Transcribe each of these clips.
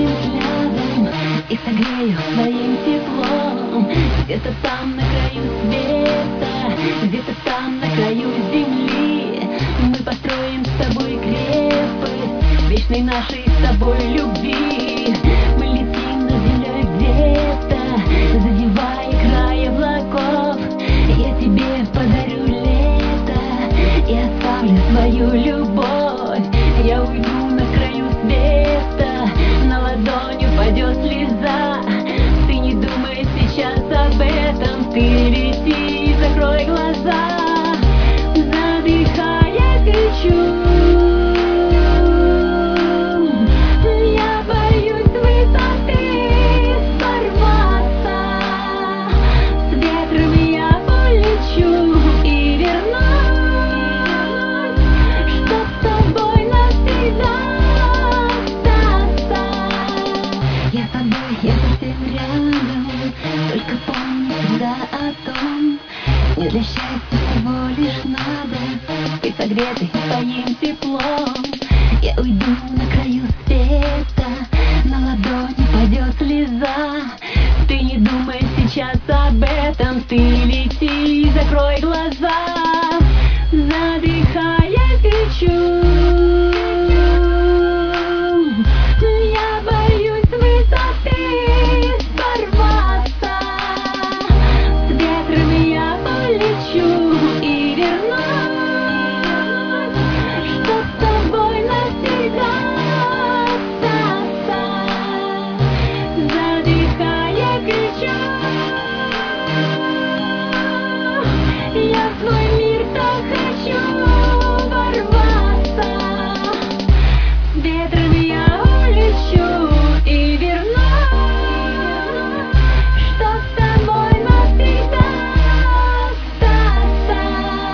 нежным взглядом и согрею своим теплом. Где-то там на краю света, где-то там на краю земли мы построим с тобой крепость вечной нашей с тобой любви. Мы летим над землей где-то, задевая край облаков. Я тебе подарю лето и оставлю свою любовь. Я уйду на краю света, на ладонь упадет слеза. Ты не думай сейчас об этом, ты лети, закрой глаза. Задыхая кричу, я боюсь высоты сорваться. С ветром я полечу и вернусь, чтоб с тобой навсегда остаться. Я с тобой, я совсем рядом, только помни всегда о том, мне для счастья всего лишь надо быть согретой своим теплом. Я уйду на краю света, на ладони падет слеза. Ты не думай сейчас об этом, ты лети, закрой глаза. Задыхая кричу, я боюсь высоты сорваться. С ветром я полечу и вернусь, чтоб с тобой навсегда остаться. Задыхая кричу, я в твой мир так хочу ворваться. С ветром я улечу и вернусь, чтоб с тобой навсегда остаться.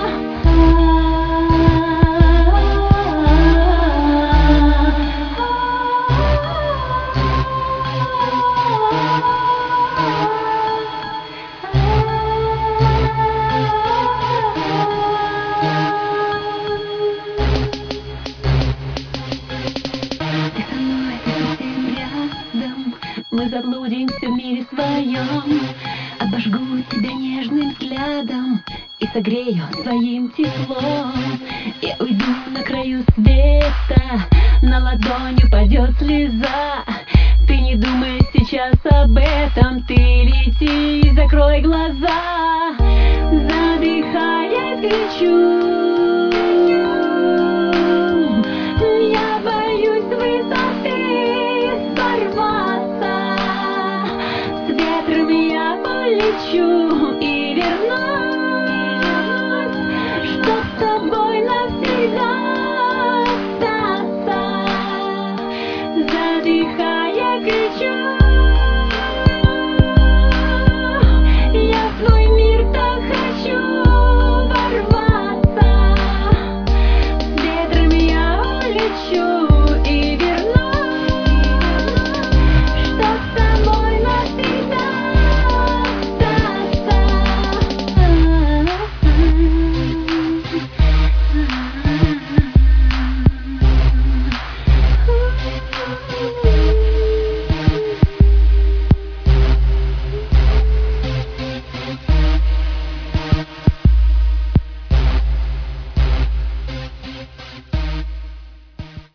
Ты со мной, ты совсем рядом, мы заблудимся в мире своем. Обожгу тебя нежным взглядом и согрею своим теплом. Я уйду на краю света, на ладонь упадет слеза. Ты не думай сейчас об этом, ты лети, закрой глаза. Задыхая кричу, я боюсь высоты сорваться. С ветром я полечу